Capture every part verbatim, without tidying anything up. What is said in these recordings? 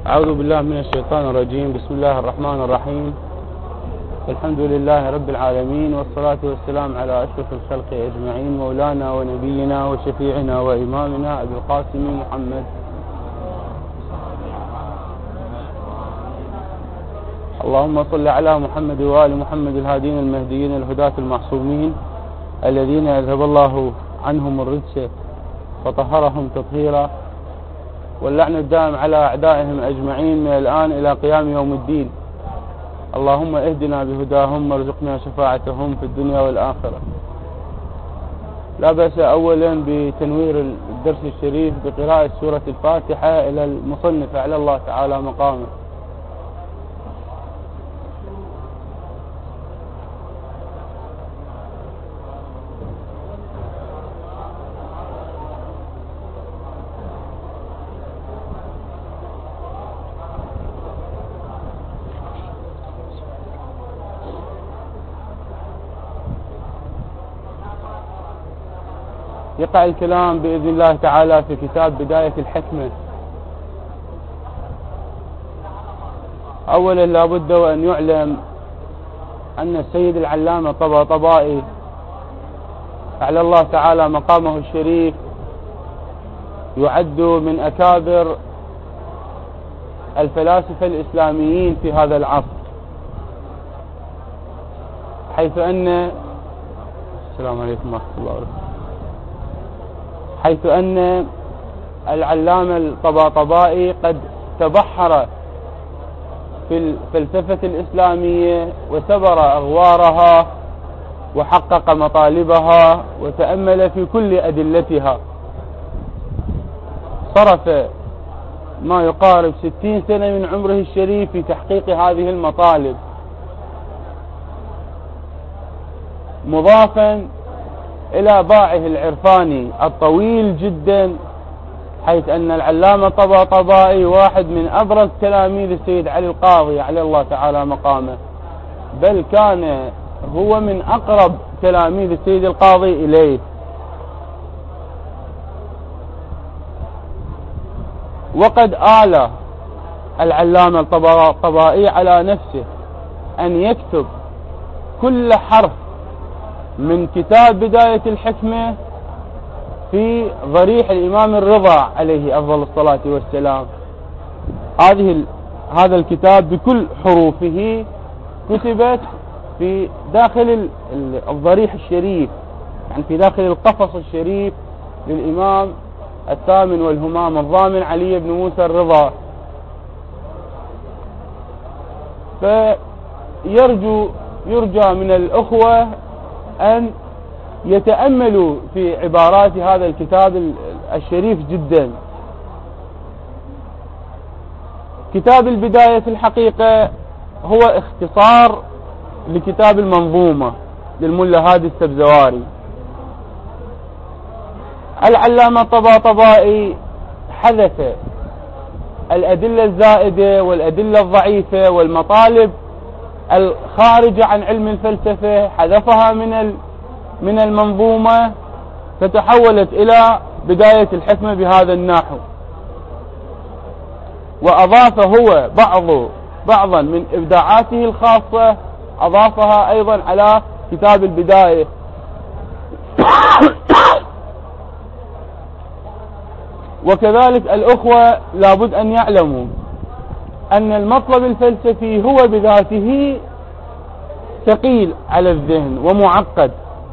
أعوذ بالله من الشيطان الرجيم. بسم الله الرحمن الرحيم. الحمد لله رب العالمين، والصلاة والسلام على أشرف الخلق أجمعين، مولانا ونبينا وشفيعنا وإمامنا أبي القاسم محمد. اللهم صل على محمد وآل محمد الهادين المهديين الهداة المعصومين الذين يذهب الله عنهم الرجس وطهرهم تطهيرا، واللعن الدائم على أعدائهم أجمعين من الآن إلى قيام يوم الدين. اللهم اهدنا بهداهم وارزقنا شفاعتهم في الدنيا والآخرة. لا بأس أولا بتنوير الدرس الشريف بقراءة سورة الفاتحة إلى المصنف على الله تعالى مقامه. يقع الكلام بإذن الله تعالى في كتاب بداية الحكمة. أولا لابد وأن يعلم أن السيد العلامة طباطبائي أعلى الله تعالى مقامه الشريف يعد من أكابر الفلاسفة الإسلاميين في هذا العصر، حيث أن السلام عليكم ورحمة الله وبركاته حيث أن العلامة الطباطبائي قد تبحر في الفلسفة الإسلامية وسبر أغوارها وحقق مطالبها وتأمل في كل أدلتها. صرف ما يقارب ستين سنة من عمره الشريف في تحقيق هذه المطالب، مضافا إلى باعه العرفاني الطويل جدا، حيث أن العلامة طباطبائي واحد من أبرز تلاميذ السيد علي القاضي عليه الله تعالى مقامه، بل كان هو من أقرب تلاميذ السيد القاضي إليه. وقد آل العلامة الطباطبائي على نفسه أن يكتب كل حرف من كتاب بداية الحكمة في ضريح الإمام الرضا عليه أفضل الصلاة والسلام. هذه هذا الكتاب بكل حروفه كتبت في داخل الضريح الشريف، يعني في داخل القفص الشريف للإمام الثامن والهمام الضامن علي بن موسى الرضا. فيرجو يرجى من الأخوة أن يتأملوا في عبارات هذا الكتاب الشريف جدا. كتاب البداية في الحقيقة هو اختصار لكتاب المنظومة للملا هادي السبزواري. العلامة طباطبائي حذف الأدلة الزائدة والأدلة الضعيفة والمطالب الخارجة عن علم الفلسفة، حذفها من من المنظومة، فتحولت إلى بداية الحكمة بهذا النحو. وأضاف هو بعض بعضا من إبداعاته الخاصة، أضافها أيضا على كتاب البداية. وكذلك الأخوة لابد أن يعلموا أن المطلب الفلسفي هو بذاته ثقيل على الذهن ومعقد،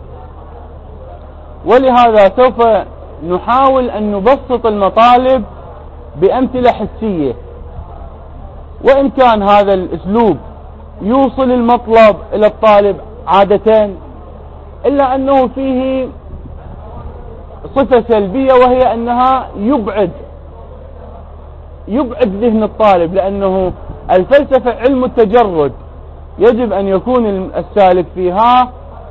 ولهذا سوف نحاول أن نبسط المطالب بأمثلة حسية، وإن كان هذا الأسلوب يوصل المطلب إلى الطالب عادة، إلا أنه فيه صفة سلبية، وهي أنها يبعد يبعد ذهن الطالب، لأنه الفلسفة علم التجرد، يجب أن يكون السالك فيها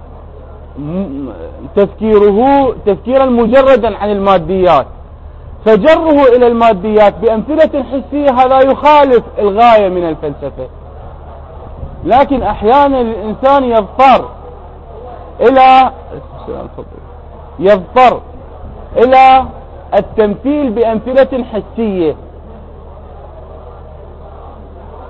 تفكيره تفكيرا مجردا عن الماديات، فجره إلى الماديات بأمثلة حسية هذا يخالف الغاية من الفلسفة. لكن أحيانا الإنسان يضطر إلى يضطر إلى التمثيل بأمثلة حسية،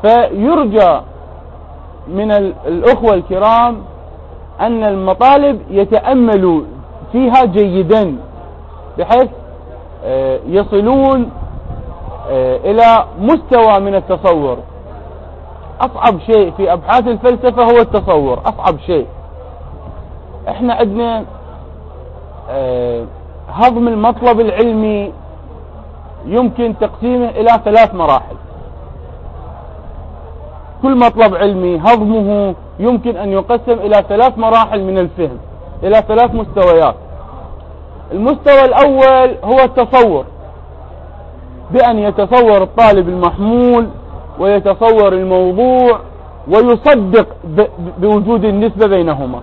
فيرجى من الأخوة الكرام أن المطالب يتأملوا فيها جيدا بحيث يصلون إلى مستوى من التصور. أصعب شيء في أبحاث الفلسفة هو التصور، أصعب شيء. احنا عندنا هضم المطلب العلمي يمكن تقسيمه إلى ثلاث مراحل. كل مطلب علمي هضمه يمكن أن يقسم إلى ثلاث مراحل من الفهم، إلى ثلاث مستويات. المستوى الأول هو التصور، بأن يتصور الطالب المحمول ويتصور الموضوع ويصدق بوجود النسبة بينهما.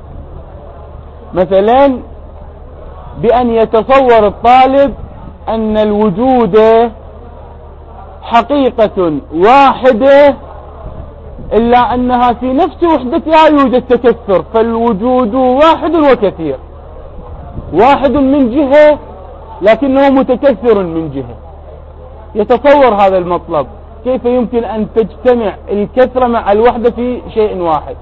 مثلا بأن يتصور الطالب أن الوجود حقيقة واحدة إلا أنها في نفس وحدتها يوجد تكثر، فالوجود واحد وكثير، واحد من جهة لكنه متكثر من جهة. يتصور هذا المطلب، كيف يمكن أن تجتمع الكثرة مع الوحدة في شيء واحد.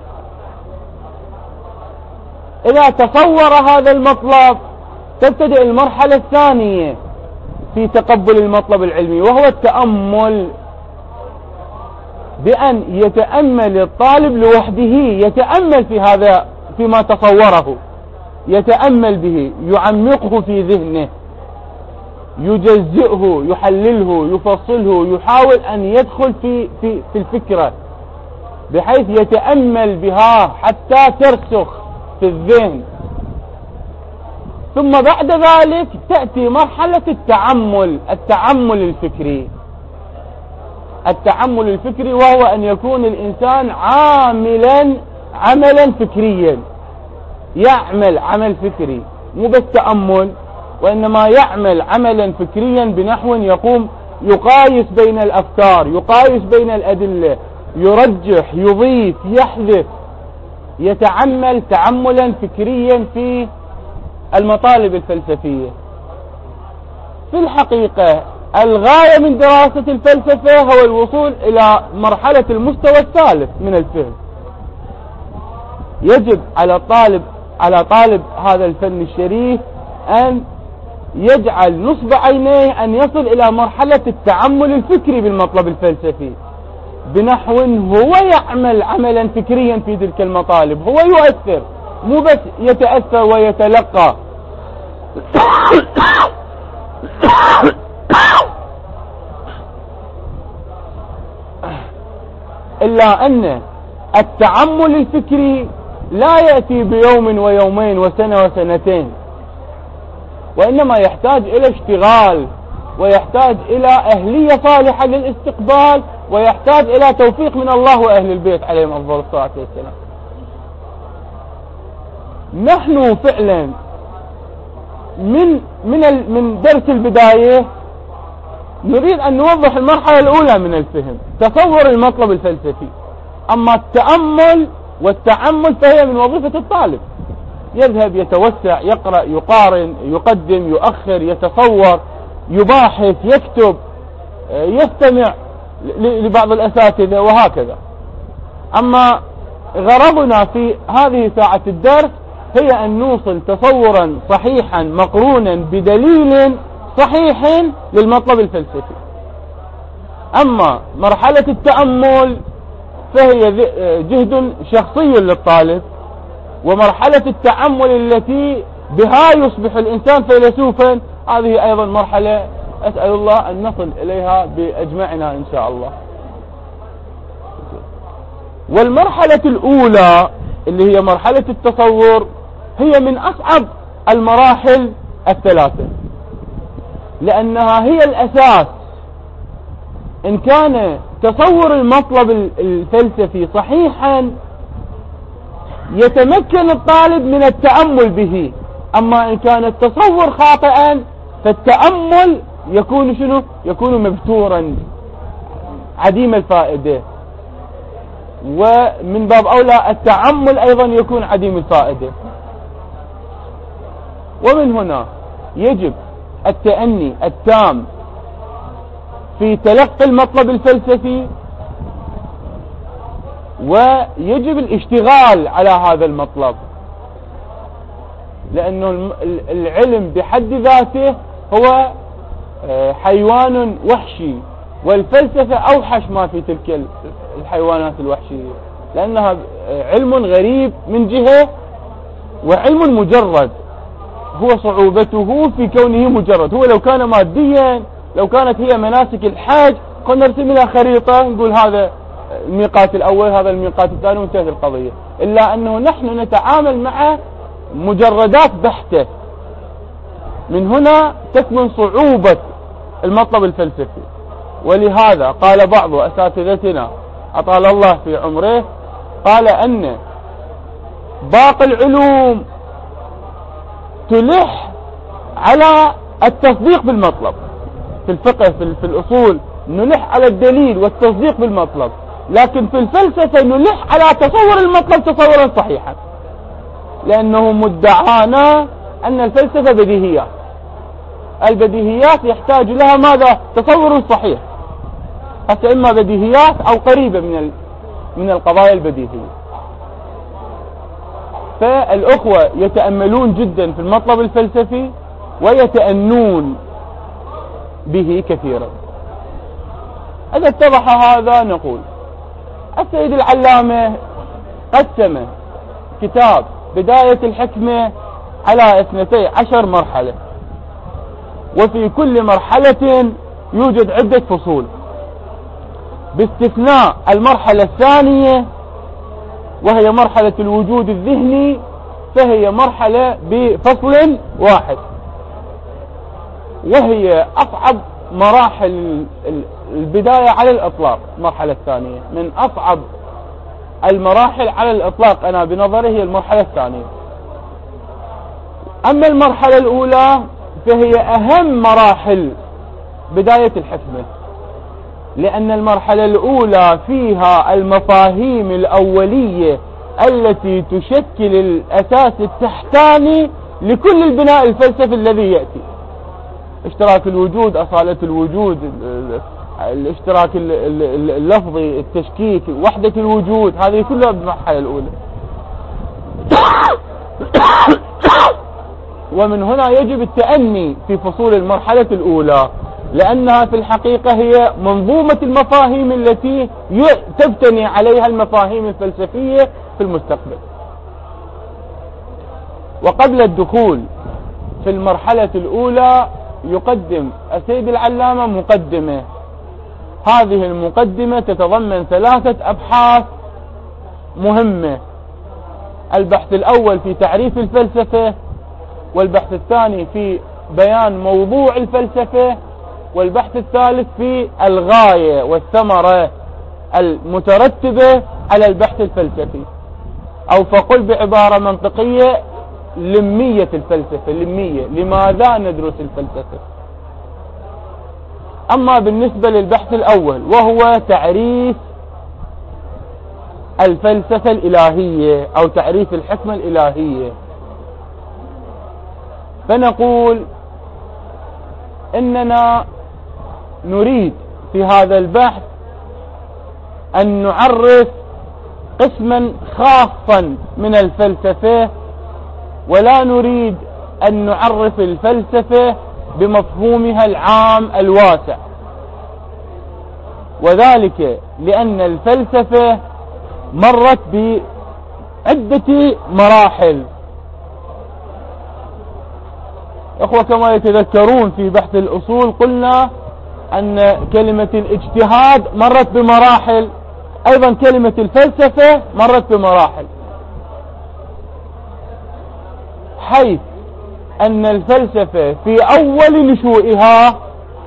إذا تصور هذا المطلب تبتدئ المرحلة الثانية في تقبل المطلب العلمي، وهو التأمل، بأن يتأمل الطالب لوحده، يتأمل في هذا فيما تصوره، يتأمل به، يعمقه في ذهنه، يجزئه، يحلله، يفصله، يحاول أن يدخل في في في الفكرة بحيث يتأمل بها حتى ترسخ في الذهن. ثم بعد ذلك تأتي مرحلة التعمل، التعمل الفكري. التعمل الفكري وهو أن يكون الإنسان عاملا عملا فكريا، يعمل عمل فكري، مو بس تأمل، وإنما يعمل عملا فكريا بنحو يقوم يقايس بين الأفكار، يقايس بين الأدلة، يرجح، يضيف، يحذف، يتعمل تعملا فكريا في المطالب الفلسفية. في الحقيقة الغاية من دراسة الفلسفة هو الوصول إلى مرحلة المستوى الثالث من الفهم. يجب على طالب على طالب هذا الفن الشريف أن يجعل نصب عينيه أن يصل إلى مرحلة التعمل الفكري بالمطلب الفلسفي، بنحو هو يعمل عملا فكريا في تلك المطالب، هو يؤثر، مو بس يتأثر ويتلقى. إلا أن التعمل الفكري لا يأتي بيوم ويومين وسنة وسنتين، وإنما يحتاج إلى اشتغال، ويحتاج إلى أهلية صالحة للاستقبال، ويحتاج إلى توفيق من الله وأهل البيت عليهم أفضل الصلاة والسلام. نحن فعلا من من من درس البداية نريد أن نوضح المرحلة الأولى من الفهم، تصور المطلب الفلسفي. أما التأمل والتعمل فهي من وظيفة الطالب، يذهب يتوسع، يقرأ، يقارن، يقدم، يؤخر، يتصور، يباحث، يكتب، يستمع لبعض الأساتذة وهكذا. أما غرضنا في هذه ساعة الدرس هي أن نوصل تصورا صحيحا مقرونا بدليل صحيح للمطلب الفلسفي. أما مرحلة التأمل فهي جهد شخصي للطالب، ومرحلة التعمل التي بها يصبح الإنسان فيلسوفا هذه أيضا مرحلة أسأل الله أن نصل إليها بأجمعنا إن شاء الله. والمرحلة الأولى اللي هي مرحلة التصور هي من أصعب المراحل الثلاثة، لأنها هي الأساس. إن كان تصور المطلب الفلسفي صحيحا يتمكن الطالب من التأمل به، أما إن كان التصور خاطئا فالتأمل يكون شنو؟ يكون مبتورا عديم الفائدة، ومن باب أولى التعمل أيضا يكون عديم الفائدة. ومن هنا يجب التأني التام في تلقي المطلب الفلسفي، ويجب الاشتغال على هذا المطلب، لأنه العلم بحد ذاته هو حيوان وحشي، والفلسفة أوحش ما في تلك الحيوانات الوحشية، لأنها علم غريب من جهة وعلم مجرد. هو صعوبته في كونه مجرد. هو لو كان ماديا، لو كانت هي مناسك الحج، كنا نرسم لها خريطة نقول هذا الميقات الأول هذا الميقات الثاني وانتهت القضية، إلا أنه نحن نتعامل مع مجردات بحتة. من هنا تكمن صعوبة المطلب الفلسفي. ولهذا قال بعض أساتذتنا أطال الله في عمره، قال أن باقي العلوم تلح على التصديق بالمطلب. في الفقه في الأصول نلح على الدليل والتصديق بالمطلب، لكن في الفلسفة نلح على تصور المطلب تصورا صحيحا، لأنه مدعانا أن الفلسفة بديهيات. البديهيات يحتاج لها ماذا؟ تصور صحيح، حتى إما بديهيات أو قريبة من من القضايا البديهية. فالأخوة يتأملون جدا في المطلب الفلسفي ويتأنون به كثيرا. إذا اتضح هذا نقول السيد العلامة قسم كتاب بداية الحكمة على اثنتي عشر مرحلة، وفي كل مرحلة يوجد عدة فصول، باستثناء المرحلة الثانية وهي مرحلة الوجود الذهني، فهي مرحلة بفصل واحد، وهي أصعب مراحل البداية على الإطلاق. المرحلة الثانية من أصعب المراحل على الإطلاق أنا بنظري هي المرحلة الثانية. أما المرحلة الأولى فهي أهم مراحل بداية الحكمة، لأن المرحلة الأولى فيها المفاهيم الأولية التي تشكل الأساس التحتاني لكل البناء الفلسفي الذي يأتي. اشتراك الوجود، أصالة الوجود، الاشتراك اللفظي، التشكيك، وحدة الوجود، هذه كلها بالمرحلة الأولى. ومن هنا يجب التأني في فصول المرحلة الأولى، لأنها في الحقيقة هي منظومة المفاهيم التي تبتني عليها المفاهيم الفلسفية في المستقبل. وقبل الدخول في المرحلة الأولى يقدم السيد العلامة مقدمة. هذه المقدمة تتضمن ثلاثة أبحاث مهمة: البحث الأول في تعريف الفلسفة، والبحث الثاني في بيان موضوع الفلسفة، والبحث الثالث في الغاية والثمرة المترتبة على البحث الفلسفي، أو فقل بعبارة منطقية لمية الفلسفة. لمية، لماذا ندرس الفلسفة؟ أما بالنسبة للبحث الأول وهو تعريف الفلسفة الإلهية أو تعريف الحكمة الإلهية، فنقول إننا نريد في هذا البحث أن نعرف قسما خاصا من الفلسفة، ولا نريد أن نعرف الفلسفة بمفهومها العام الواسع، وذلك لأن الفلسفة مرت بعدة مراحل. أخوة كما يتذكرون في بحث الأصول قلنا أن كلمة الاجتهاد مرت بمراحل، أيضا كلمة الفلسفة مرت بمراحل، حيث أن الفلسفة في أول نشوئها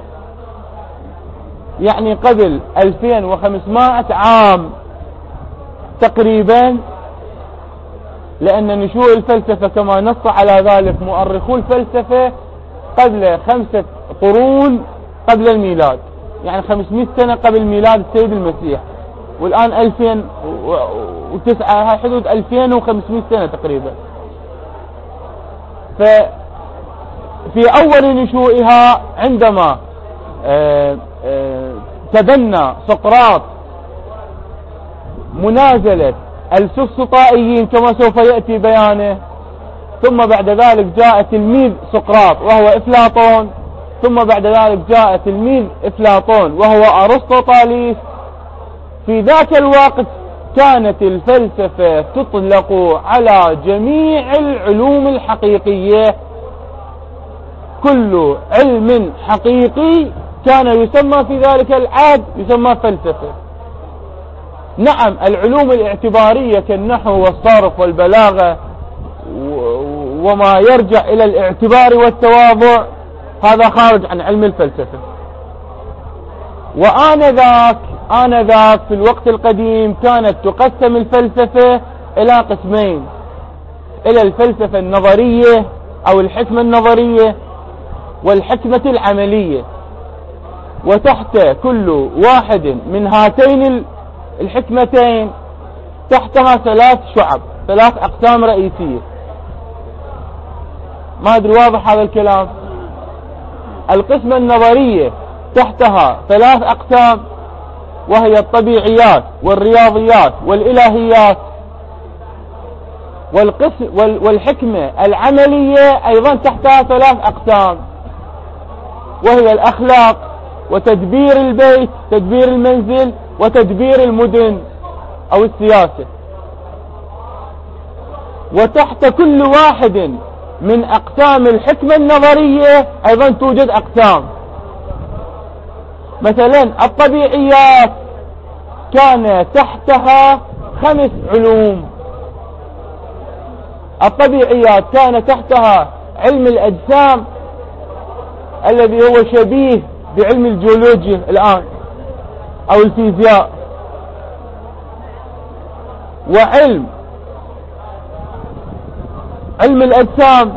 يعني قبل ألفين وخمسمائة عام تقريبا، لأن نشوء الفلسفة كما نص على ذلك مؤرخو الفلسفة قبل خمسة قرون قبل الميلاد، يعني خمسمائة سنة قبل ميلاد السيد المسيح، والآن ألفين وتسعة، هاي حدود ألفين وخمسمائة سنة تقريبا. ففي أول نشوئها عندما تبنى سقراط منازلة السفسطائيين كما سوف يأتي بيانه، ثم بعد ذلك جاء تلميذ سقراط وهو أفلاطون، ثم بعد ذلك جاء تلميذ أفلاطون وهو أرسطوطاليس. في ذاك الوقت كانت الفلسفة تطلق على جميع العلوم الحقيقية، كل علم حقيقي كان يسمى في ذلك العهد يسمى فلسفة. نعم العلوم الاعتبارية كالنحو والصرف والبلاغة وما يرجع إلى الاعتبار والتواضع هذا خارج عن علم الفلسفة. وآنذاك آنذاك في الوقت القديم كانت تقسم الفلسفة إلى قسمين، إلى الفلسفة النظرية أو الحكمة النظرية والحكمة العملية. وتحت كل واحد من هاتين الحكمتين تحتها ثلاث شعب، ثلاث أقسام رئيسية. ما أدري واضح هذا الكلام؟ القسمة النظرية تحتها ثلاث أقسام، وهي الطبيعيات والرياضيات والإلهيات. والقسم والحكمة العملية أيضا تحتها ثلاث أقسام، وهي الأخلاق وتدبير البيت، تدبير المنزل، وتدبير المدن أو السياسة. وتحت كل واحد من أقسام الحكمة النظرية أيضا توجد أقسام. مثلا الطبيعيات كان تحتها خمس علوم. الطبيعيات كان تحتها علم الأجسام الذي هو شبيه بعلم الجيولوجيا الآن أو الفيزياء، وعلم علم الأجسام،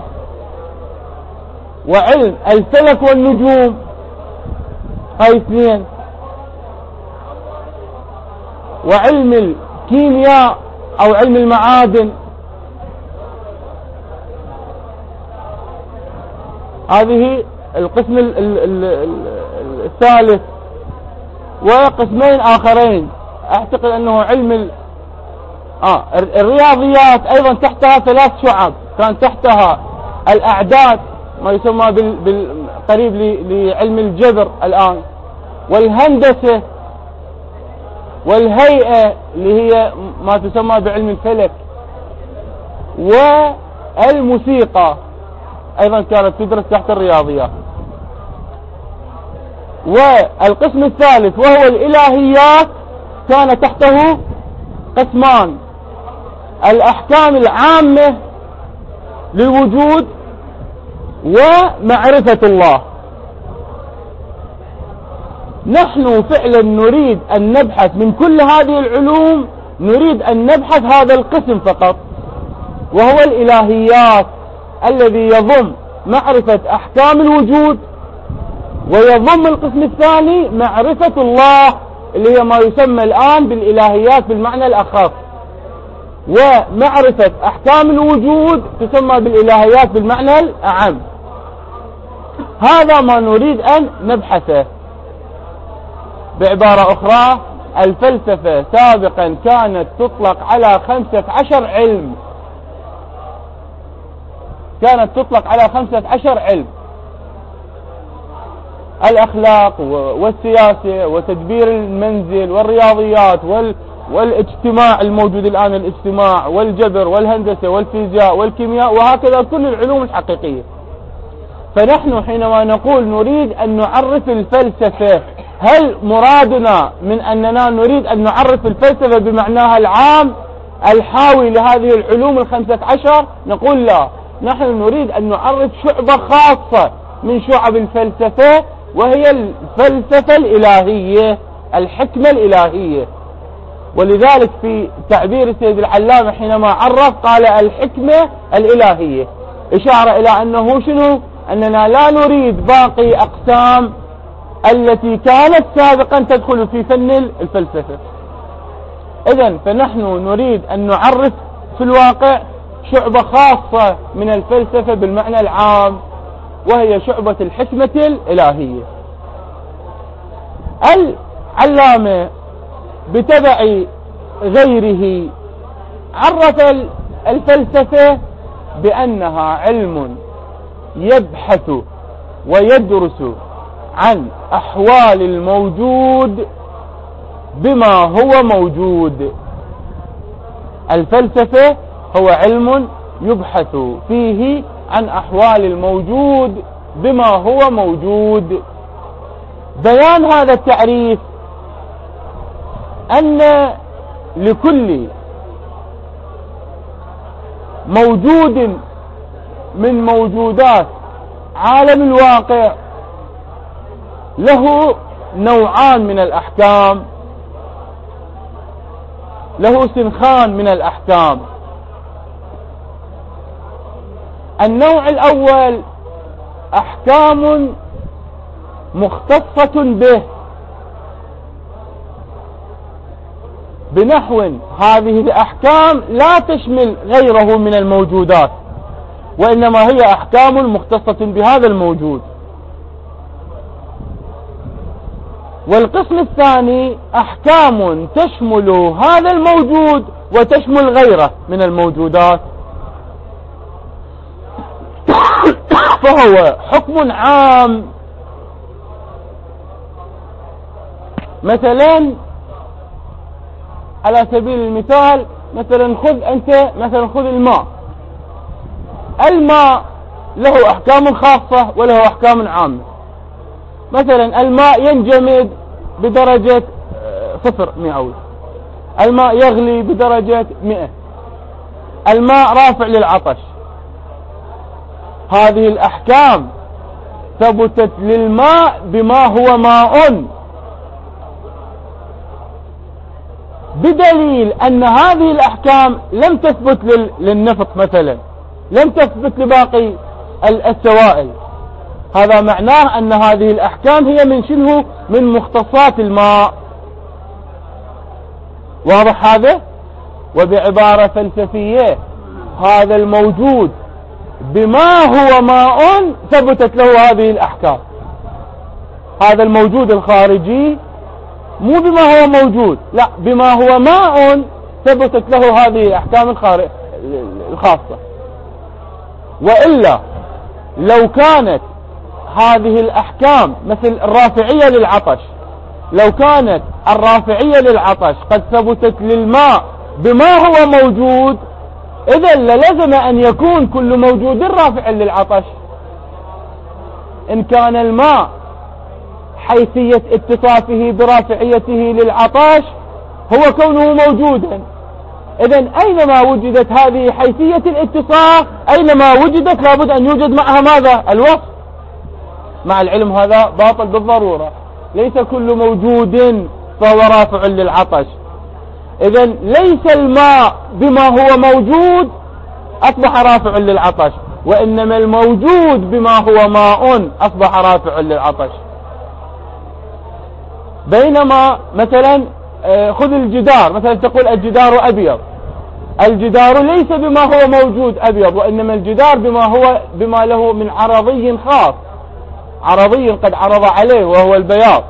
وعلم الفلك والنجوم، هاي اثنين، وعلم الكيمياء أو علم المعادن. هذه القسم الثالث. وقسمين آخرين أعتقد أنه علم ال... آه الرياضيات أيضا تحتها ثلاث شعب. كان تحتها الأعداد ما يسمى بال... بالقريب ل... لعلم الجبر الآن، والهندسة، والهيئة اللي هي ما تسمى بعلم الفلك، والموسيقى أيضا كانت تدرس تحت الرياضيات. والقسم الثالث وهو الإلهيات كان تحته قسمان: الأحكام العامة للوجود ومعرفة الله. نحن فعلا نريد أن نبحث من كل هذه العلوم، نريد أن نبحث هذا القسم فقط، وهو الإلهيات الذي يضم معرفة أحكام الوجود، ويضم القسم الثاني معرفة الله اللي هي ما يسمى الآن بالإلهيات بالمعنى الأخف، ومعرفة أحكام الوجود تسمى بالإلهيات بالمعنى الأعم. هذا ما نريد أن نبحثه. بعبارة أخرى، الفلسفة سابقا كانت تطلق على خمسة عشر علم، كانت تطلق على خمسة عشر علم: الأخلاق والسياسة وتدبير المنزل والرياضيات وال والاجتماع الموجود الآن، الاجتماع والجبر والهندسة والفيزياء والكيمياء، وهكذا كل العلوم الحقيقية. فنحن حينما نقول نريد أن نعرف الفلسفة، هل مرادنا من أننا نريد أن نعرف الفلسفة بمعناها العام الحاوي لهذه العلوم الخمسة عشر؟ نقول لا، نحن نريد أن نعرف شعبة خاصة من شعب الفلسفة، وهي الفلسفة الإلهية، الحكمة الإلهية. ولذلك في تعبير السيد العلامة حينما عرف قال الحكمة الإلهية، إشارة إلى أنه شنو؟ أننا لا نريد باقي أقسام التي كانت سابقا تدخل في فن الفلسفة. إذن فنحن نريد أن نعرف في الواقع شعبة خاصة من الفلسفة بالمعنى العام، وهي شعبة الحكمة الإلهية. العلامة بتبع غيره. عرف الفلسفة بأنها علم يبحث ويدرس عن أحوال الموجود بما هو موجود. الفلسفة هو علم يبحث فيه عن أحوال الموجود بما هو موجود. بيان هذا التعريف أن لكل موجود من موجودات عالم الواقع له نوعان من الأحكام، له سنخان من الأحكام. النوع الأول أحكام مختصة به، بنحو هذه الأحكام لا تشمل غيره من الموجودات، وإنما هي أحكام مختصة بهذا الموجود. والقسم الثاني أحكام تشمل هذا الموجود وتشمل غيره من الموجودات، فهو حكم عام. مثلا على سبيل المثال، مثلا خذ أنت مثلا خذ الماء. الماء له أحكام خاصة وله أحكام عامة. مثلا الماء ينجمد بدرجة صفر مئوي، الماء يغلي بدرجة مئة، الماء رافع للعطش. هذه الأحكام ثبتت للماء بما هو ماء، بدليل أن هذه الأحكام لم تثبت للنفط مثلا، لم تثبت لباقي السوائل. هذا معناه أن هذه الأحكام هي من شنو؟ من مختصات الماء. واضح هذا؟ وبعبارة فلسفية، هذا الموجود بما هو ماء ثبتت له هذه الأحكام. هذا الموجود الخارجي مو بما هو موجود، لا، بما هو ماء ثبتت له هذه الأحكام الخاصة. وإلا لو كانت هذه الأحكام مثل الرافعية للعطش، لو كانت الرافعية للعطش قد ثبتت للماء بما هو موجود، إذا للزم أن يكون كل موجود رافع للعطش. إن كان الماء حيثية اتصافه برافعيته للعطش هو كونه موجودا، إذا أينما وجدت هذه حيثية الاتصاف، أينما وجدت لابد أن يوجد معها ماذا؟ الوصف. مع العلم هذا باطل بالضرورة، ليس كل موجود فهو رافع للعطش. إذا ليس الماء بما هو موجود أصبح رافع للعطش، وإنما الموجود بما هو ماء أصبح رافع للعطش. بينما مثلا خذ الجدار، مثلا تقول الجدار أبيض، الجدار ليس بما هو موجود أبيض، وإنما الجدار بما هو بما له من عرضي خاص، عرضي قد عرض عليه وهو البياض.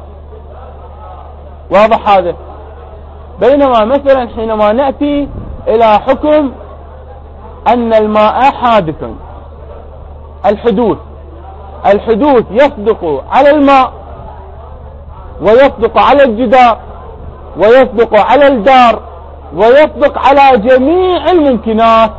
واضح هذا؟ بينما مثلا حينما نأتي إلى حكم أن الماء حادث، الحدوث، الحدوث يصدق على الماء ويصدق على الجدار ويصدق على الدار ويصدق على جميع الممكنات.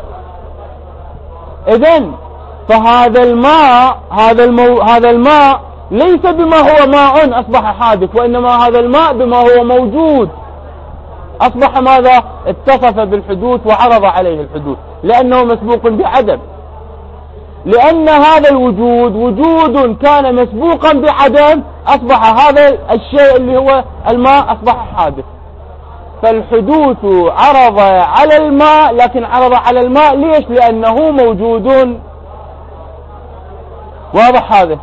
إذن فهذا الماء هذا المو هذا الماء ليس بما هو ماء أصبح حادث، وإنما هذا الماء بما هو موجود أصبح ماذا؟ اتصف بالحدوث وعرض عليه الحدوث، لأنه مسبوق بعدم. لأن هذا الوجود وجود كان مسبوقا بعدم، أصبح هذا الشيء اللي هو الماء أصبح حادث. فالحدوث عرض على الماء، لكن عرض على الماء ليش؟ لأنه موجود. واضح هذا؟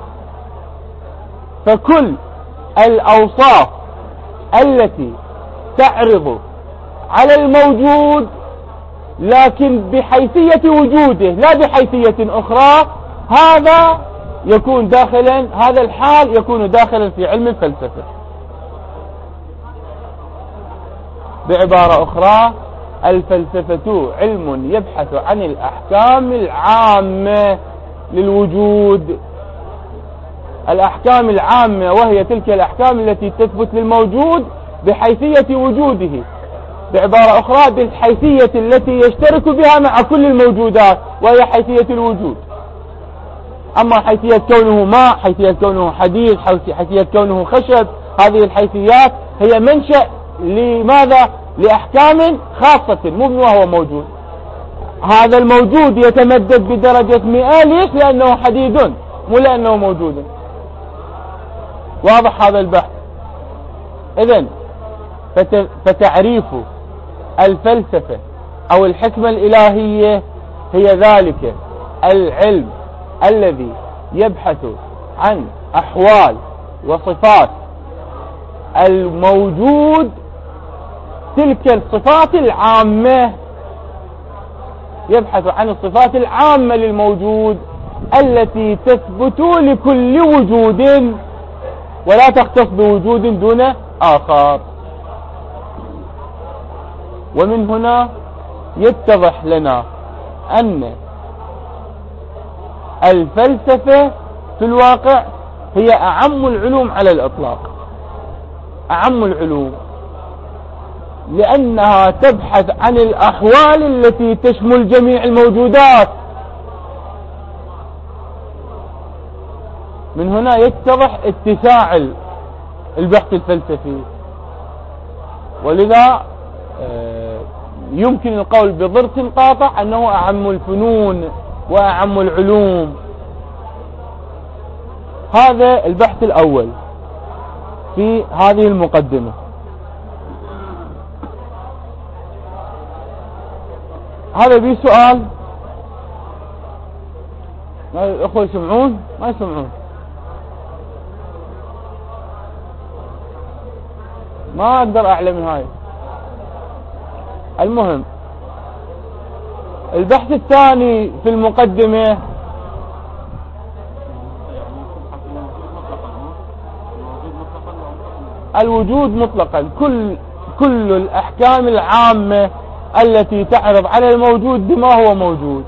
فكل الأوصاف التي تعرض على الموجود لكن بحيثية وجوده لا بحيثية أخرى، هذا يكون داخلا، هذا الحال يكون داخلا في علم الفلسفة. بعبارة أخرى الفلسفة علم يبحث عن الأحكام العامة للوجود، الأحكام العامة، وهي تلك الأحكام التي تثبت للموجود بحيثية وجوده، بعبارة أخرى بالحيثية التي يشترك بها مع كل الموجودات، وهي حيثية الوجود. أما حيثية كونه ماء، حيثية كونه حديد، حيثية كونه خشب، هذه الحيثيات هي منشأ لماذا؟ لأحكام خاصة، مو وهو موجود. هذا الموجود يتمدد بدرجة مئة، ليش؟ لأنه حديد، مو لأنه موجود. واضح هذا البحث؟ إذن فتعريف الفلسفة أو الحكمة الإلهية هي ذلك العلم الذي يبحث عن أحوال وصفات الموجود، تلك الصفات العامة، يبحث عن الصفات العامة للموجود التي تثبت لكل وجود ولا تختص بوجود دون آخر. ومن هنا يتضح لنا أن الفلسفة في الواقع هي أعم العلوم على الإطلاق، أعم العلوم، لأنها تبحث عن الأحوال التي تشمل جميع الموجودات. من هنا يتضح اتساع البحث الفلسفي، ولذا يمكن القول بضرس قاطع أنه أعم الفنون وأعم العلوم. هذا البحث الأول في هذه المقدمة. هذا بي سؤال؟ الأخوة يسمعون؟ ما يسمعون؟ ما أقدر أعلم هاي. المهم البحث الثاني في المقدمة الوجود مطلقا، كل كل الأحكام العامة التي تعرض على الموجود بما هو موجود.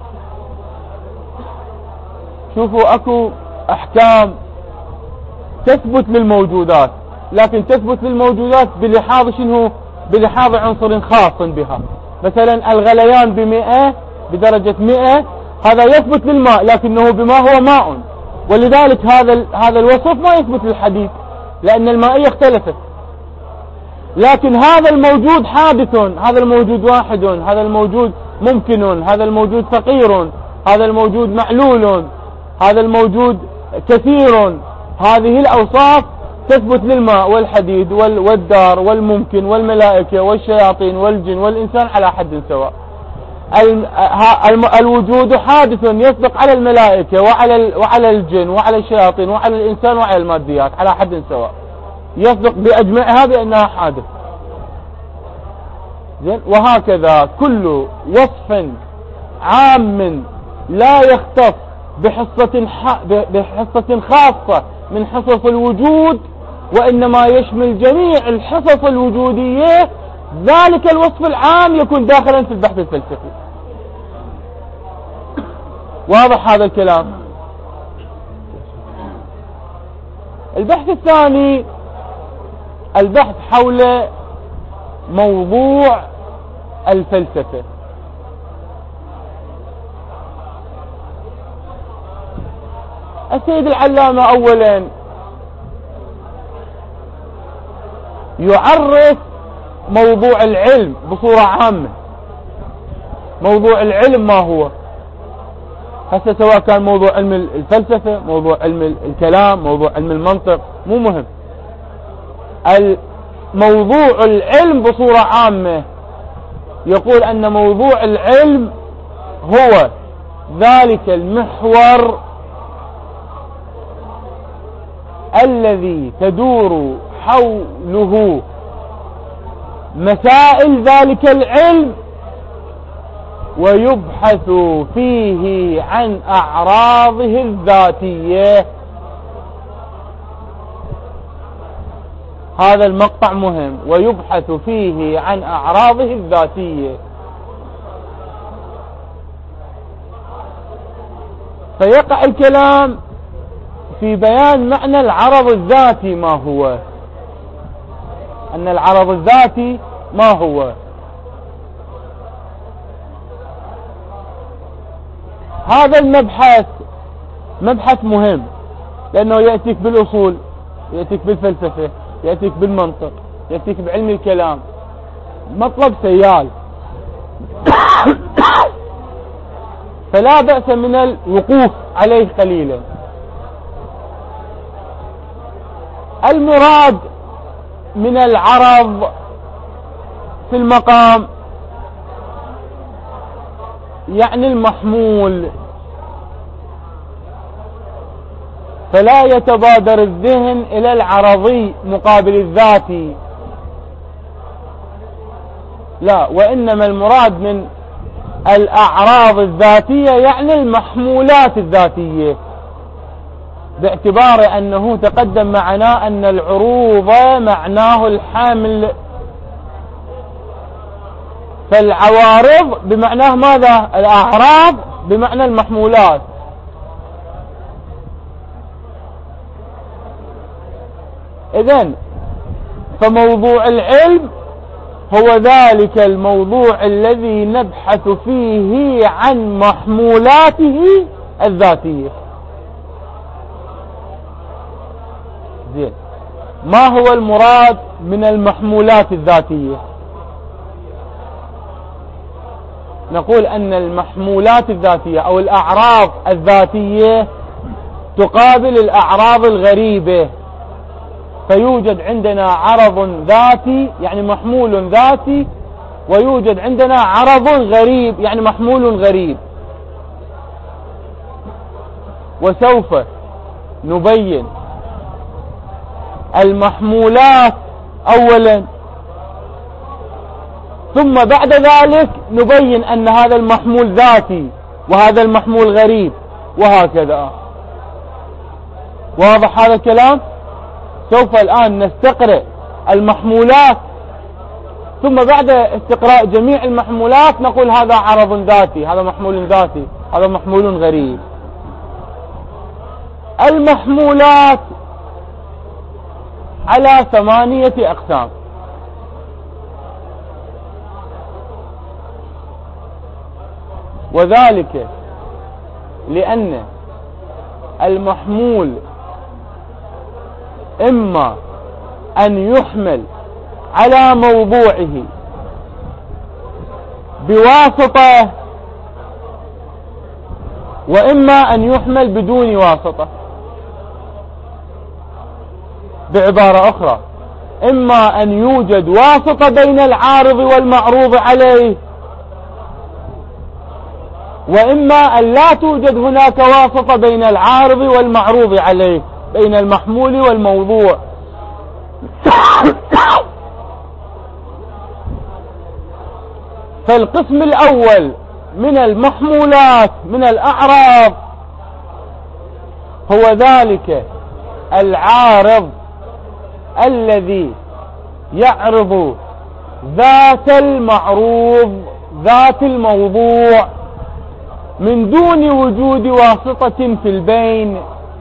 شوفوا اكو احكام تثبت للموجودات، لكن تثبت للموجودات بلحاظ شنو؟ بلحاظ عنصر خاص بها. مثلا الغليان بمئة، بدرجة مئة، هذا يثبت للماء لكنه بما هو ماء، ولذلك هذا هذا الوصف ما يثبت للحديد لأن المائية اختلفت. لكن هذا الموجود حادث، هذا الموجود واحد، هذا الموجود ممكن، هذا الموجود فقير، هذا الموجود معلول، هذا الموجود كثير. هذه الأوصاف تثبت للماء والحديد والدار والممكن والملائكة والشياطين والجن والإنسان على حد سواء. الوجود حادث يصدق على الملائكة وعلى وعلى الجن وعلى الشياطين وعلى الإنسان وعلى الماديات على حد سواء، يصدق بأجمعها بأنها حادث. وهكذا كل وصف عام لا يختص بحصة بحصة خاصة من حصص الوجود، وإنما يشمل جميع الحصص الوجودية، ذلك الوصف العام يكون داخلا في البحث الفلسفي. واضح هذا الكلام؟ البحث الثاني البحث حول موضوع الفلسفة. السيد العلامة أولا يعرف موضوع العلم بصورة عامة. موضوع العلم ما هو؟ هسه سواء كان موضوع علم الفلسفة، موضوع علم الكلام، موضوع علم المنطق، مو مهم. موضوع العلم بصورة عامة يقول أن موضوع العلم هو ذلك المحور الذي تدور حوله مسائل ذلك العلم، ويبحث فيه عن أعراضه الذاتية. هذا المقطع مهم، ويبحث فيه عن أعراضه الذاتية. فيقع الكلام في بيان معنى العرض الذاتي ما هو، أن العرض الذاتي ما هو. هذا المبحث مبحث مهم، لأنه يأتيك بالأصول، يأتيك بالفلسفة، يأتيك بالمنطق، يأتيك بعلم الكلام، مطلب سيال. فلا بأس من الوقوف عليه قليلا. المراد من العرض في المقام يعني المحمول، فلا يتبادر الذهن إلى العرضي مقابل الذاتي، لا، وإنما المراد من الأعراض الذاتية يعني المحمولات الذاتية، باعتبار أنه تقدم معنا أن العروض معناه الحامل، فالعوارض بمعناه ماذا؟ الأعراض بمعنى المحمولات. إذن فموضوع العلم هو ذلك الموضوع الذي نبحث فيه عن محمولاته الذاتية. زين، ما هو المراد من المحمولات الذاتية؟ نقول أن المحمولات الذاتية أو الأعراض الذاتية تقابل الأعراض الغريبة، فيوجد عندنا عرض ذاتي يعني محمول ذاتي، ويوجد عندنا عرض غريب يعني محمول غريب. وسوف نبين المحمولات أولا، ثم بعد ذلك نبين أن هذا المحمول ذاتي وهذا المحمول غريب، وهكذا. واضح هذا الكلام؟ سوف الآن نستقرأ المحمولات، ثم بعد استقراء جميع المحمولات نقول هذا عرض ذاتي، هذا محمول ذاتي، هذا محمول غريب. المحمولات على ثمانية أقسام. وذلك لأن المحمول إما أن يحمل على موضوعه بواسطة، وإما أن يحمل بدون واسطة. بعبارة أخرى، إما أن يوجد واسطة بين العارض والمعروض عليه، وإما أن لا توجد هناك واسطة بين العارض والمعروض عليه، بين المحمول والموضوع. فالقسم الأول من المحمولات من الأعراض هو ذلك العارض الذي يعرض ذات المعروض ذات الموضوع من دون وجود واسطة في البين،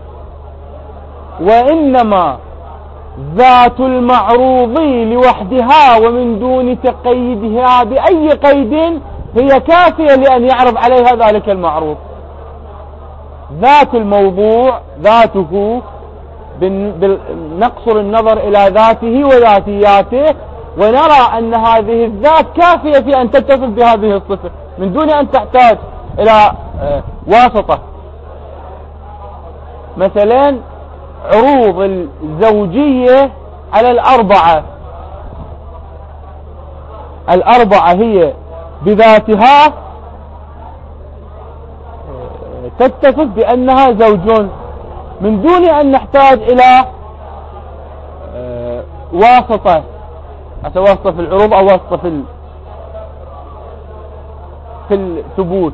وإنما ذات المعروض لوحدها ومن دون تقييدها بأي قيد هي كافية لأن يعرض عليها ذلك المعروض. ذات الموضوع ذاته، نقصر النظر إلى ذاته وذاتياته ونرى أن هذه الذات كافية في أن تتصف بهذه الصفة من دون أن تحتاج إلى واسطة. مثلا عروض الزوجية على الأربعة، الأربعة هي بذاتها تتصف بأنها زوج من دون أن نحتاج إلى واسطة، واسطة في العروض أو واسطة في في الثبوت.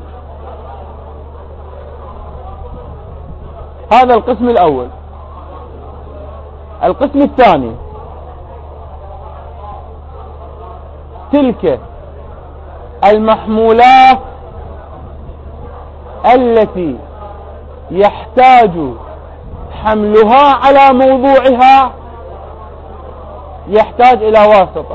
هذا القسم الأول. القسم الثاني تلك المحمولات التي يحتاج حملها على موضوعها يحتاج إلى واسطة.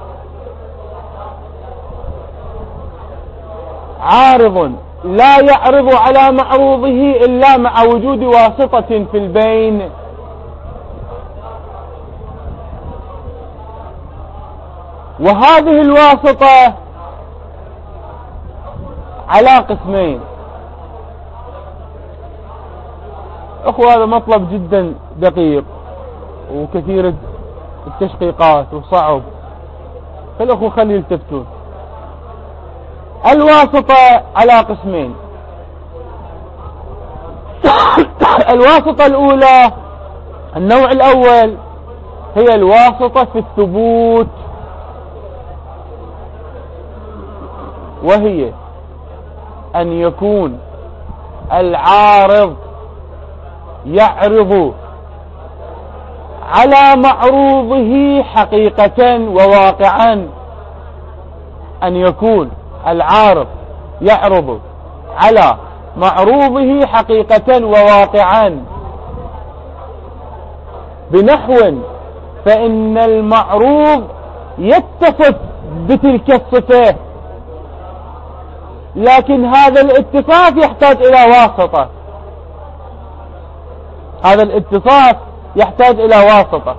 عارض لا يعرض على معروضه إلا مع وجود واسطة في البين. وهذه الواسطة على قسمين. أخوة هذا مطلب جدا دقيق وكثير التشقيقات وصعب، فالأخوة خلي يلتفتون. الواسطة على قسمين. الواسطة الأولى النوع الأول هي الواسطة في الثبوت، وهي أن يكون العارض يعرض على معروضه حقيقة وواقعا. أن يكون العارض يعرض على معروضه حقيقة وواقعا بنحو فإن المعروض يتصف بتلك الصفة، لكن هذا الاتصاف يحتاج إلى واسطة. هذا الاتصاف يحتاج إلى واسطة.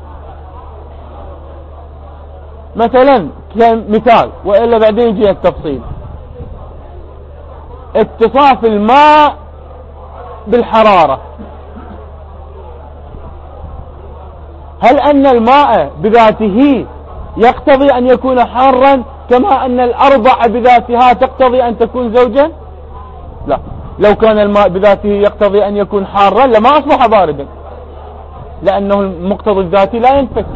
مثلا كمثال، وإلا بعدين يجي التفصيل. اتصاف الماء بالحرارة. هل أن الماء بذاته يقتضي أن يكون حارا كما أن الأربع بذاتها تقتضي أن تكون زوجا؟ لا. لو كان الماء بذاته يقتضي أن يكون حارا لما أصبح باردا، لأنه المقتضى الذاتي لا ينفك.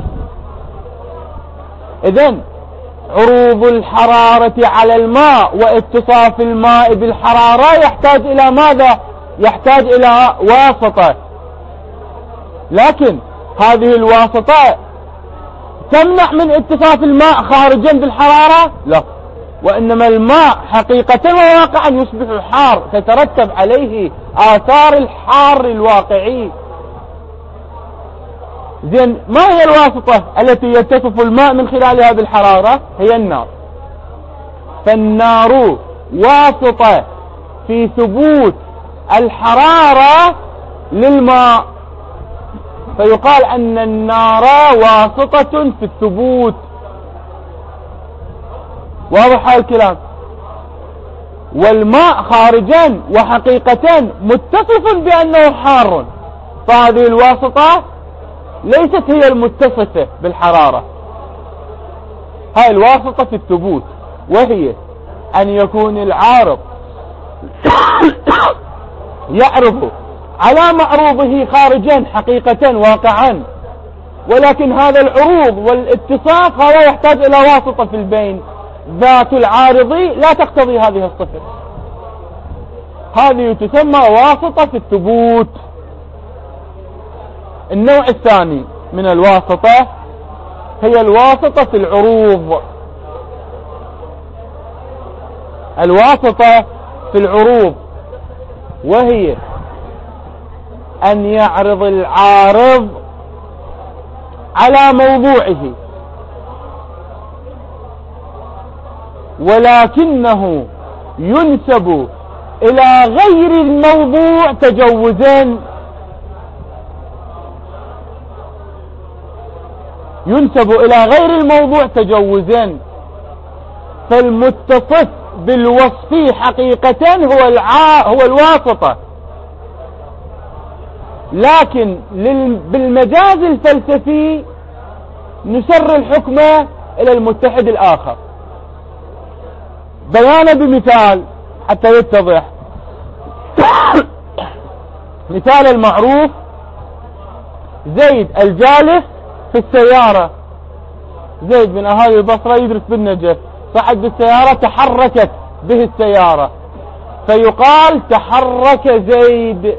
إذن عروض الحرارة على الماء واتصاف الماء بالحرارة يحتاج إلى ماذا؟ يحتاج إلى واسطة. لكن هذه الواسطة تمنع من اتصاف الماء خارجا بالحرارة؟ لا. وإنما الماء حقيقة وواقعا يصبح حار، تترتب عليه آثار الحار الواقعي. زين، ما هي الواسطة التي يتصف الماء من خلالها بالحرارة؟ هي النار. فالنار واسطة في ثبوت الحرارة للماء، فيقال أن النار واسطة في الثبوت. واضح الكلام؟ والماء خارجا وحقيقة متصف بأنه حار، فهذه الواسطة ليست هي المتصفة بالحرارة. هاي الواسطة في الثبوت، وهي أن يكون العارض يعرض على معروضه خارجا حقيقة واقعا، ولكن هذا العروض والاتصاف هذا يحتاج إلى واسطة في البين. ذات العارض لا تقتضي هذه الصفة. هذه تسمى واسطة في الثبوت. النوع الثاني من الواسطة هي الواسطة في العروض. الواسطة في العروض وهي أن يعرض العارض على موضوعه، ولكنه ينسب إلى غير الموضوع تجوزا. ينسب إلى غير الموضوع تجوزا، فالمتصف بالوصف حقيقة هو الع... هو الواسطة، لكن لل... بالمجاز الفلسفي نسر الحكم إلى المتحد الآخر. بيانا بمثال حتى يتضح. مثال المعروف: زيد الجالس في السيارة. زيد من أهالي البصرة يدرس بالنجف، صعد بالسيارة، تحركت به السيارة، فيقال تحرك زيد،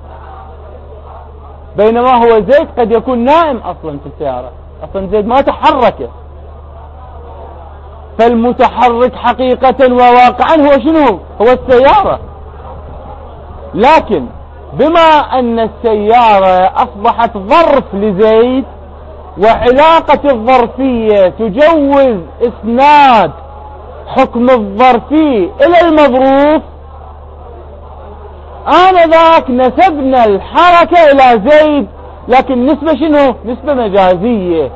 بينما هو زيد قد يكون نائم أصلا في السيارة، أصلا زيد ما تحرك. فالمتحرك حقيقة وواقعا هو شنو؟ هو السيارة. لكن بما أن السيارة أصبحت ظرف لزيد، وعلاقة الظرفية تجوز إسناد حكم الظرفي إلى المظروف، آنذاك نسبنا الحركة إلى زيد، لكن نسبة شنو؟ نسبة مجازية.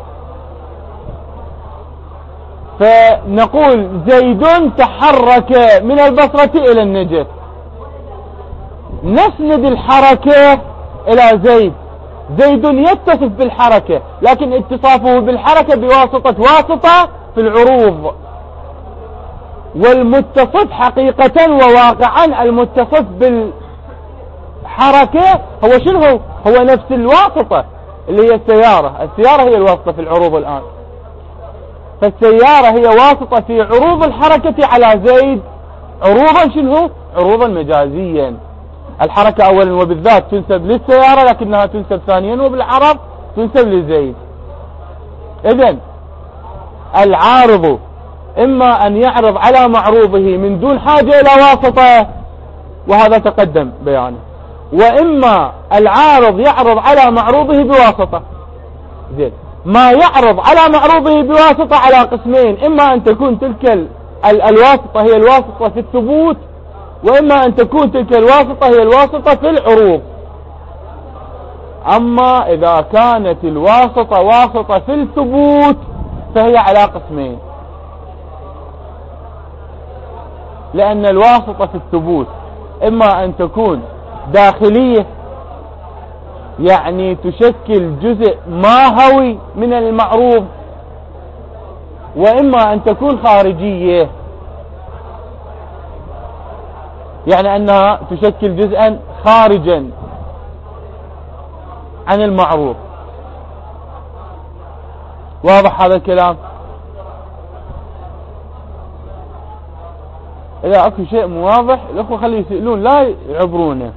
فنقول زيد تحرك من البصرة إلى النجف، نسند الحركة إلى زيد. زيد يتصف بالحركة، لكن اتصافه بالحركة بواسطة واسطة في العروض، والمتصف حقيقة وواقعا المتصف بالحركة هو شنو؟ هو نفس الواسطة اللي هي السيارة. السيارة هي الواسطة في العروض الآن، فالسيارة هي واسطة في عروض الحركة على زيد، عروضا شنو؟ عروضا مجازيا. الحركة أولا وبالذات تنسب للسيارة، لكنها تنسب ثانيا وبالعرض تنسب لزيد. إذن العارض إما أن يعرض على معروضه من دون حاجة إلى واسطة، وهذا تقدم بيانه، وإما العارض يعرض على معروضه بواسطة. زين، ما يعرض على معروضه بواسطة على قسمين: إما أن تكون تلك ال ال الواسطة هي الواسطة في الثبوت، وإما أن تكون تلك الواسطة هي الواسطة في العروض. أما إذا كانت الواسطة واسطة في الثبوت فهي على قسمين، لأن الواسطة في الثبوت إما أن تكون داخلية، يعني تشكل جزء ماهوي من المعروض، وإما أن تكون خارجية، يعني أنها تشكل جزءا خارجا عن المعروض. واضح هذا الكلام؟ إذا أكو شيء مو واضح الأخوة خلي يسألون، لا يعبرونه.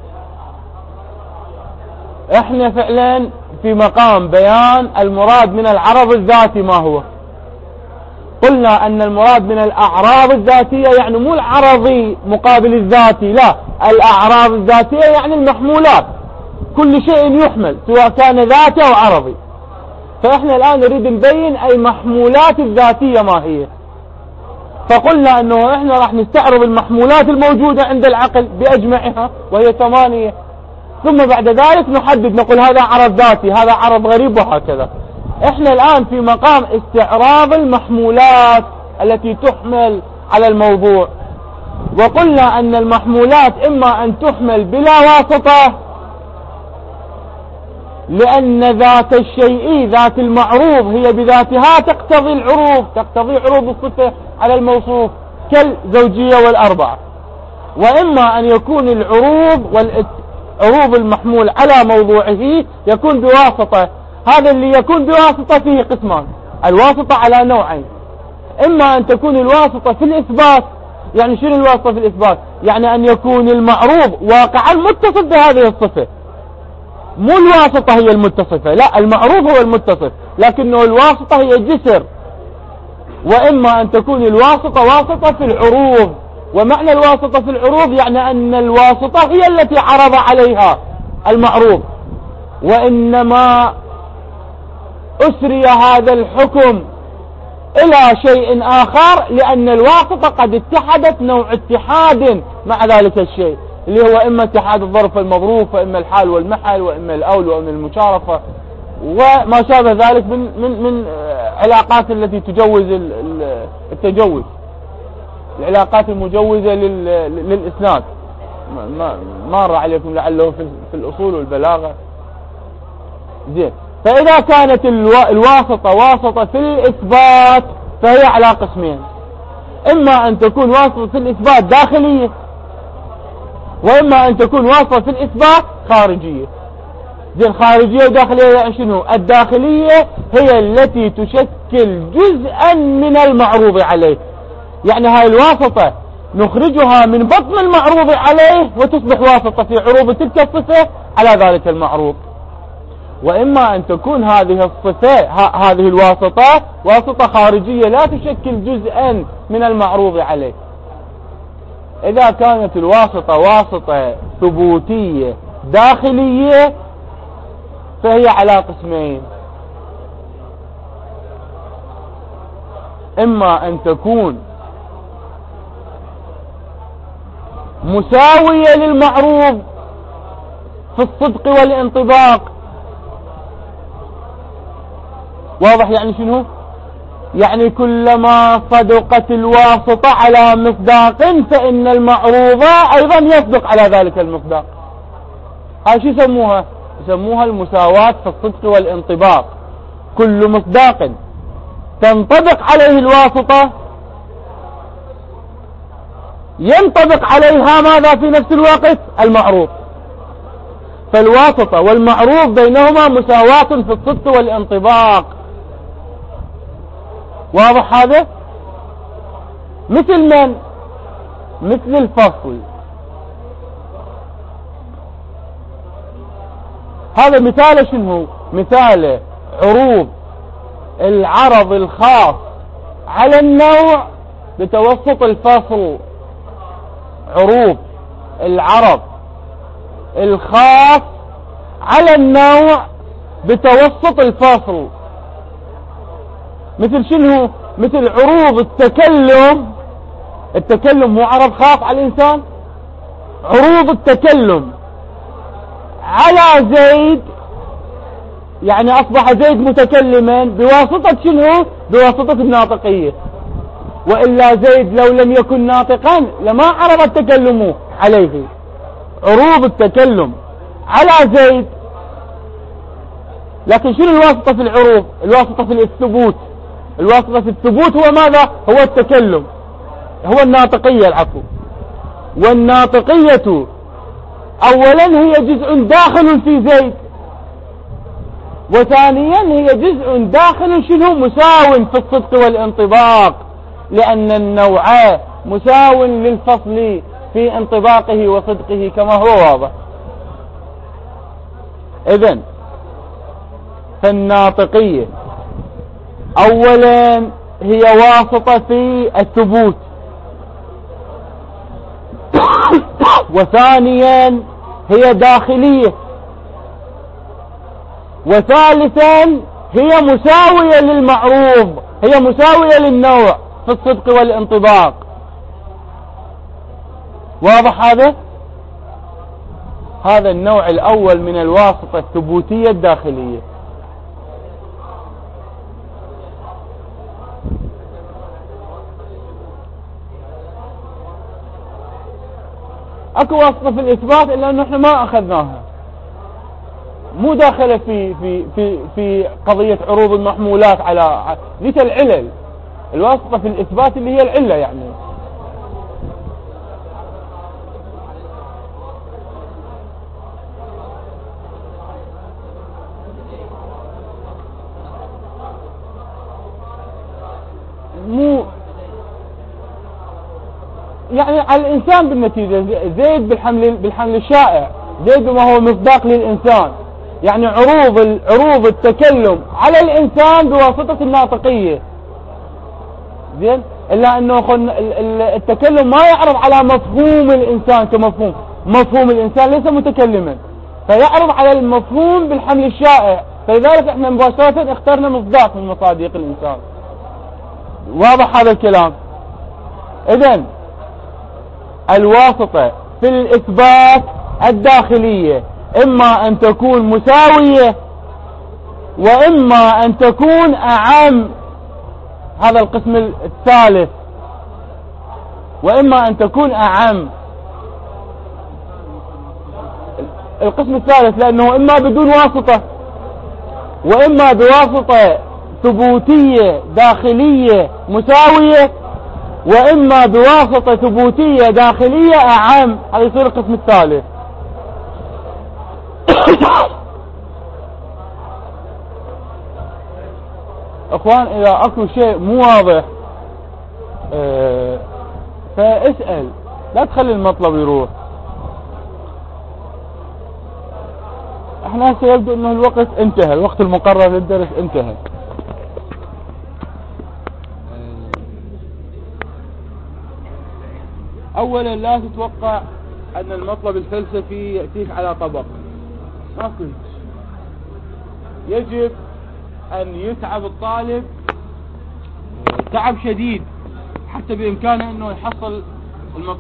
احنا فعلا في مقام بيان المراد من العرض الذاتي ما هو. قلنا أن المراد من الأعراض الذاتية يعني مو العرضي مقابل الذاتي، لا، الأعراض الذاتية يعني المحمولات، كل شيء يحمل سواء كان ذاتي أو عرضي. فإحنا الآن نريد نبين أي محمولات الذاتية ما هي. فقلنا أنه إحنا راح نستعرض المحمولات الموجودة عند العقل بأجمعها وهي ثمانية، ثم بعد ذلك نحدد، نقول هذا عرض ذاتي، هذا عرض غريب، وهكذا. احنا الآن في مقام استعراض المحمولات التي تحمل على الموضوع، وقلنا أن المحمولات إما أن تحمل بلا واسطة، لأن ذات الشيء ذات المعروض هي بذاتها تقتضي العروض، تقتضي عروض الصفة على الموصوف كالزوجية والأربعة. وإما أن يكون العروض والعروض المحمول على موضوعه يكون بواسطة. هذا اللي يكون بواسطة فيه قسمان: الواسطة على نوعين، إما أن تكون الواسطة في الإثبات. يعني شنو الواسطة في الإثبات؟ يعني أن يكون المعروض واقعا متصف بهذه الصفة، مو الواسطة هي المتصفة، لا، المعروض هو المتصف، لكنه الواسطة هي جسر. وإما أن تكون الواسطة واسطة في العروض، ومعنى الواسطة في العروض يعني أن الواسطة هي التي عرض عليها المعروض، وإنما أسري هذا الحكم إلى شيء آخر لأن الواسطة قد اتحدت نوع اتحاد مع ذلك الشيء، اللي هو إما اتحاد الظرف المظروف، وإما الحال والمحل، وإما الأول، وإما المشارفة، وما شابه ذلك من من من علاقات التي تجوز التجوز، العلاقات المجوزة للإسناد. ما مر عليكم لعله في الأصول والبلاغة. زين، فإذا كانت الواسطة واسطة في الإثبات فهي على قسمين: إما أن تكون واسطة في الإثبات داخلية، وإما أن تكون واسطة في الإثبات خارجية. زين، خارجية وداخلية يعني شنو؟ الداخلية هي التي تشكل جزءا من المعروض عليه، يعني هاي الواسطة نخرجها من بطن المعروض عليه وتصبح واسطة في عروض تلك الصفة على ذلك المعروض. وإما أن تكون هذه الصفة هذه الواسطة واسطة خارجية لا تشكل جزءا من المعروض عليه. إذا كانت الواسطة واسطة ثبوتية داخلية فهي على قسمين: إما أن تكون مساوية للمعروض في الصدق والانطباق. واضح يعني شنو؟ يعني كلما صدقت الواسطة على مصداق فإن المعروض أيضا يصدق على ذلك المصداق. هاي شو يسموها؟ يسموها المساواة في الصدق والانطباق. كل مصداق تنطبق عليه الواسطة ينطبق عليها ماذا في نفس الوقت؟ المعروض. فالواسطة والمعروض بينهما مساواة في الصدق والانطباق. واضح هذا؟ مثل من؟ مثل الفصل. هذا مثال شنو؟ مثال عروض العرض الخاص على النوع بتوسط الفصل. عروض العرض الخاص على النوع بتوسط الفصل. مثل شنو؟ مثل عروض التكلم. التكلم مو عرض خاص على الإنسان؟ عروض التكلم على زيد، يعني أصبح زيد متكلما بواسطة شنو؟ بواسطة الناطقية. وإلا زيد لو لم يكن ناطقا لما عرض التكلم عليه. عروض التكلم على زيد. لكن شنو الواسطة في العروض؟ الواسطة في الثبوت. الواسطة في الثبوت هو ماذا؟ هو التكلم، هو الناطقية العفو. والناطقية أولا هي جزء داخل في زيد، وثانيا هي جزء داخل شنو؟ مساو في الصدق والانطباق، لأن النوع مساو للفصل في انطباقه وصدقه كما هو واضح. إذن فالناطقية أولا هي واسطة في الثبوت، وثانيا هي داخلية، وثالثا هي مساوية للمعروض، هي مساوية للنوع في الصدق والانطباق. واضح هذا؟ هذا النوع الأول من الواسطة الثبوتية الداخلية. اكو واسطة في الإثبات إلا أنه احنا ما أخذناها، مو داخلة في في في في قضية عروض المحمولات على ذيك العلل. الواسطة في الإثبات اللي هي العلة يعني. مو يعني على الإنسان بالنتيجة. زيد بالحمل بالحمل الشائع، زيد ما هو مصداق للإنسان، يعني عروض عروض التكلم على الإنسان بواسطة الناطقية. زين، إلا أنه التكلم ما يعرض على مفهوم الإنسان كمفهوم. مفهوم الإنسان ليس متكلما، فيعرض على المفهوم بالحمل الشائع، فلذلك احنا مباشرة اخترنا مصداق من مصادق الإنسان. واضح هذا الكلام؟ إذن الواسطة في الإثبات الداخلية إما أن تكون مساوية وإما أن تكون أعم، هذا القسم الثالث، وإما أن تكون أعم القسم الثالث، لأنه إما بدون واسطة وإما بواسطة ثبوتية داخلية مساوية، وإما بواسطة ثبوتية داخلية أعم. هذا يصير القسم الثالث. اخوان اذا اكو شيء مو واضح اه فاسأل، لا تخلي المطلب يروح. احنا هسه يبدو انه الوقت انتهى، الوقت المقرر للدرس انتهى. اولا لا تتوقع ان المطلب الفلسفي يأتيك على طبق، ما صدق. يجب ان يتعب الطالب تعب شديد حتى بامكانه انه يحصل المطلب.